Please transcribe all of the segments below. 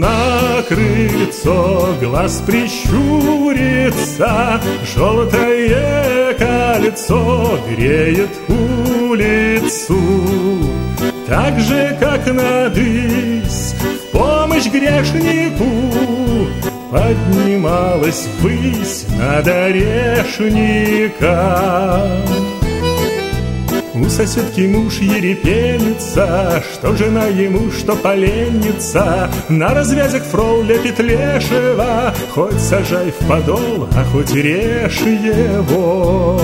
на крыльцо, глаз прищурится, желтое кольцо греет улицу. Так же, как надысь в помощь грешнику, поднималась ввысь над орешником. У соседки муж ерепенится, что жена ему, что поленница. На развязях фрол лепит лешего, хоть сажай в подол, а хоть режь его.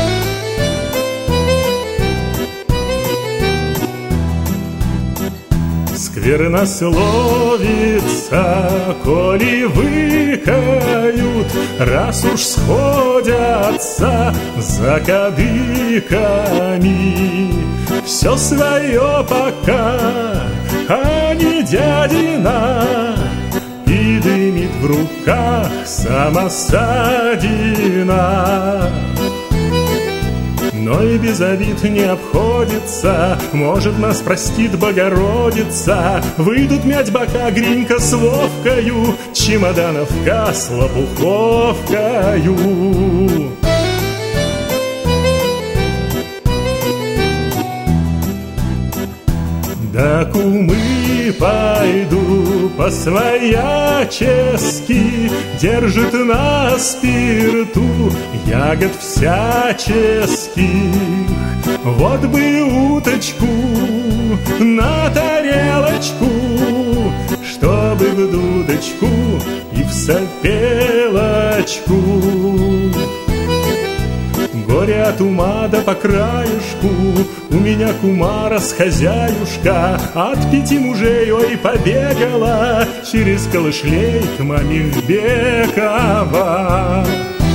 Сквернословица, коли выкают, раз уж сходятся за кадыками. Все свое пока, а не дядина, и дымит в руках самосадина. Но и без обид не обходится, может, нас простит Богородица. Выйдут мять бока Гринька с Вовкою, чемодановка с лопуховкою. Да кумы пойду по-своячески, держит на спирту ягод всяческих. Вот бы уточку на тарелочку, чтобы в дудочку и в сопелочку. Горе от ума да по краешку, у меня кума расхозяюшка, от 5 мужей ой побегала, через Калышлей к маме в Беково.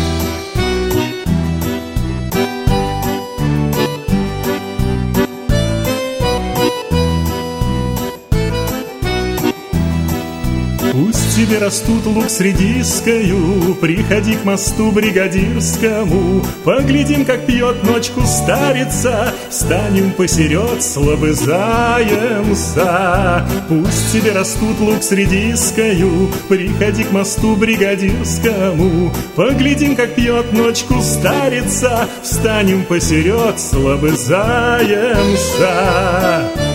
Пусть тебе растут лук с редискою, приходи к мосту бригадирскому. Поглядим, как пьет ночку старица, встанем посеред, слобызаемся. Пусть тебе растут лук с редискою, приходи к мосту бригадирскому. Поглядим, как пьет ночку старица, встанем посеред, слобызаемся.